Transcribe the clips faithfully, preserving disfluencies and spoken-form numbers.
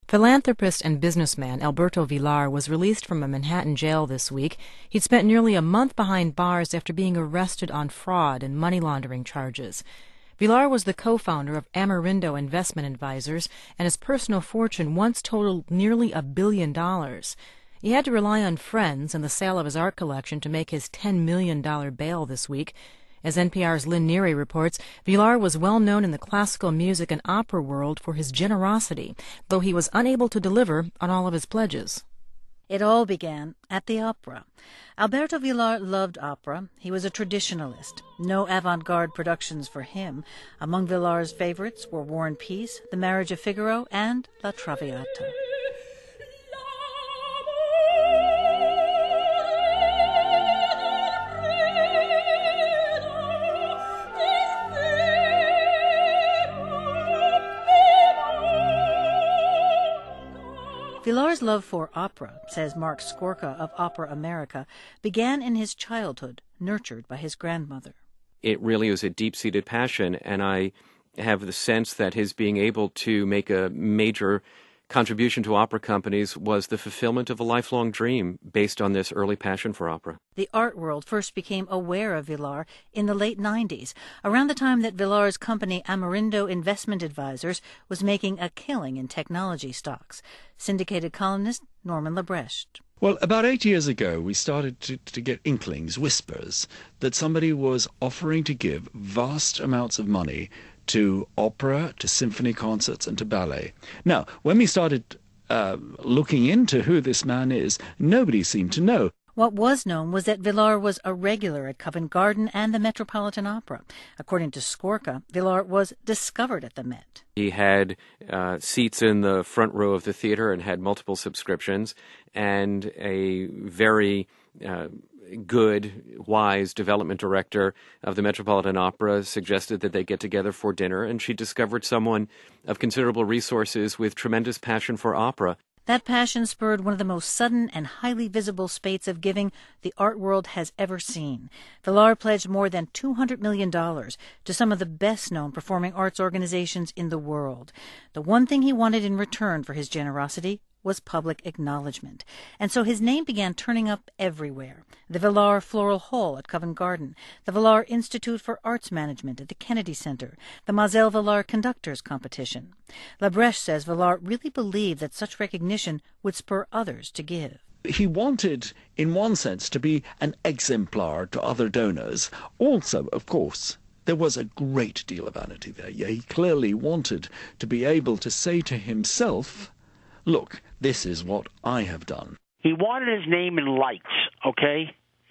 Philanthropist and businessman Alberto Villar was released from a Manhattan jail this week. He'd spent nearly a month behind bars after being arrested on fraud and money laundering charges. Villar was the co-founder of Amerindo Investment Advisors, and his personal fortune once totaled nearly a billion dollars. He had to rely on friends and the sale of his art collection to make his ten million dollars bail this week. As N P R's Lynn Neary reports, Villar was well known in the classical music and opera world for his generosity, though he was unable to deliver on all of his pledges. It all began at the opera. Alberto Villar loved opera. He was a traditionalist. No avant-garde productions for him. Among Villar's favorites were War and Peace, The Marriage of Figaro, and La Traviata. Villar's love for opera, says Mark Skorka of Opera America, began in his childhood, nurtured by his grandmother. It really was a deep-seated passion, and I have the sense that his being able to make a major contribution to opera companies was the fulfillment of a lifelong dream based on this early passion for opera. The art world first became aware of Villar in the late nineties, around the time that Villar's company Amerindo Investment Advisors was making a killing in technology stocks. Syndicated columnist Norman Lebrecht. Well, about eight years ago, we started to, to get inklings, whispers, that somebody was offering to give vast amounts of money to opera, to symphony concerts, and to ballet. Now, when we started uh, looking into who this man is, nobody seemed to know. What was known was that Villar was a regular at Covent Garden and the Metropolitan Opera. According to Skorka, Villar was discovered at the Met. He had uh, seats in the front row of the theater and had multiple subscriptions, and a very uh, good, wise development director of the Metropolitan Opera suggested that they get together for dinner, and she discovered someone of considerable resources with tremendous passion for opera. That passion spurred one of the most sudden and highly visible spates of giving the art world has ever seen. Villar pledged more than two hundred million dollars to some of the best-known performing arts organizations in the world. The one thing he wanted in return for his generosity was public acknowledgement, and so his name began turning up everywhere. The Villar Floral Hall at Covent Garden, the Villar Institute for Arts Management at the Kennedy Center, the Mazel Villar Conductors Competition. Lebrecht says Villar really believed that such recognition would spur others to give. He wanted, in one sense, to be an exemplar to other donors. Also, of course, there was a great deal of vanity there. Yeah, he clearly wanted to be able to say to himself, look, this is what I have done. He wanted his name in lights, okay?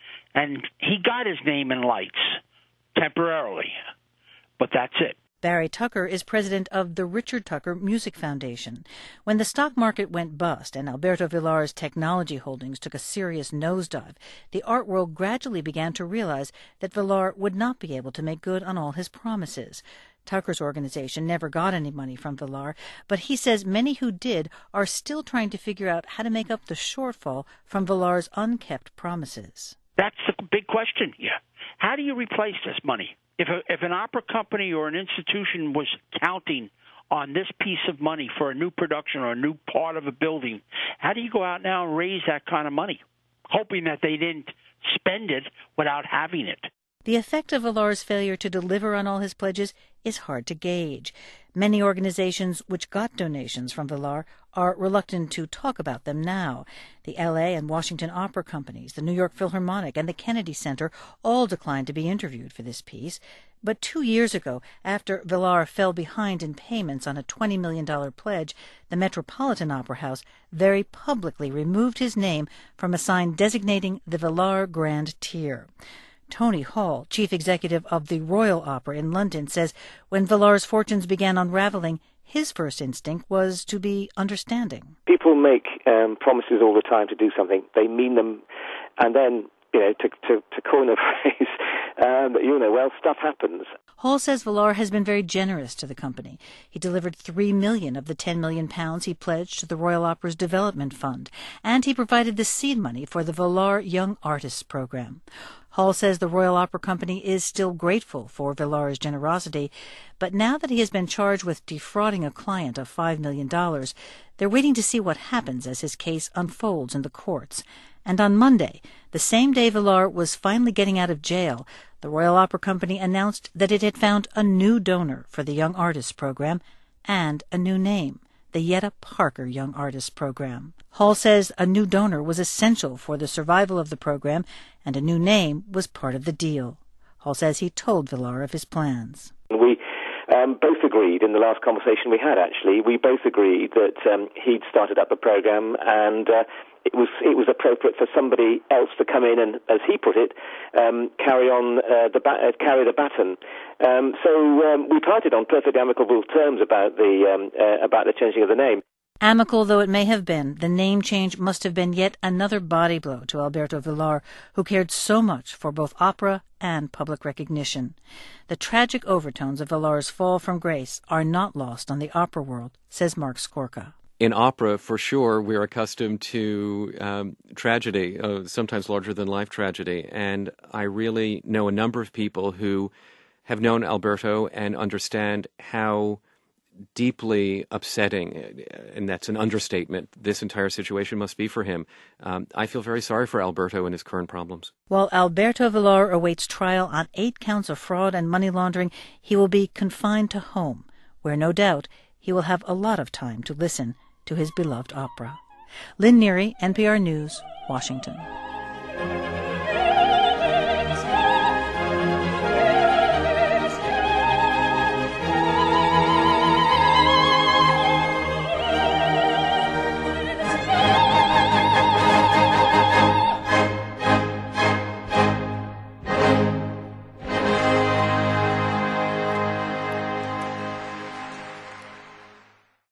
And he got his name in lights, temporarily. But that's it. Barry Tucker is president of the Richard Tucker Music Foundation. When the stock market went bust and Alberto Villar's technology holdings took a serious nosedive, the art world gradually began to realize that Villar would not be able to make good on all his promises. Tucker's organization never got any money from Villar, but he says many who did are still trying to figure out how to make up the shortfall from Villar's unkept promises. That's the big question here. How do you replace this money? If a, if an opera company or an institution was counting on this piece of money for a new production or a new part of a building, how do you go out now and raise that kind of money, hoping that they didn't spend it without having it? The effect of Villar's failure to deliver on all his pledges is hard to gauge. Many organizations which got donations from Villar are reluctant to talk about them now. The L A and Washington Opera Companies, the New York Philharmonic, and the Kennedy Center all declined to be interviewed for this piece. But two years ago, after Villar fell behind in payments on a twenty million dollars pledge, the Metropolitan Opera House very publicly removed his name from a sign designating the Villar Grand Tier. Tony Hall, chief executive of the Royal Opera in London, says when Villar's fortunes began unraveling, his first instinct was to be understanding. People make um, promises all the time to do something. They mean them, and then, you know, to, to, to coin a phrase, Um, you know, well, stuff happens. Hall says Villar has been very generous to the company. He delivered three million pounds of the ten million pounds he pledged to the Royal Opera's Development Fund, and he provided the seed money for the Villar Young Artists Program. Hall says the Royal Opera Company is still grateful for Villar's generosity, but now that he has been charged with defrauding a client of five million dollars, they're waiting to see what happens as his case unfolds in the courts. And on Monday, the same day Villar was finally getting out of jail, the Royal Opera Company announced that it had found a new donor for the Young Artists Program and a new name, the Yetta Parker Young Artists Program. Hall says a new donor was essential for the survival of the program, and a new name was part of the deal. Hall says he told Villar of his plans. We um, both agreed in the last conversation we had, actually, we both agreed that um, he'd started up the program, and uh, it was it was appropriate for somebody else to come in and, as he put it, um, carry on uh, the ba- uh, carry the baton. Um, so um, we parted on perfectly amicable terms about the um, uh, about the changing of the name. Amicable though it may have been, the name change must have been yet another body blow to Alberto Villar, who cared so much for both opera and public recognition. The tragic overtones of Villar's fall from grace are not lost on the opera world, says Mark Skorka. In opera, for sure, we're accustomed to um, tragedy, uh, sometimes larger-than-life tragedy, and I really know a number of people who have known Alberto and understand how deeply upsetting, and that's an understatement, this entire situation must be for him. Um, I feel very sorry for Alberto and his current problems. While Alberto Villar awaits trial on eight counts of fraud and money laundering, he will be confined to home, where no doubt he will have a lot of time to listen to his beloved opera. Lynn Neary, N P R News, Washington.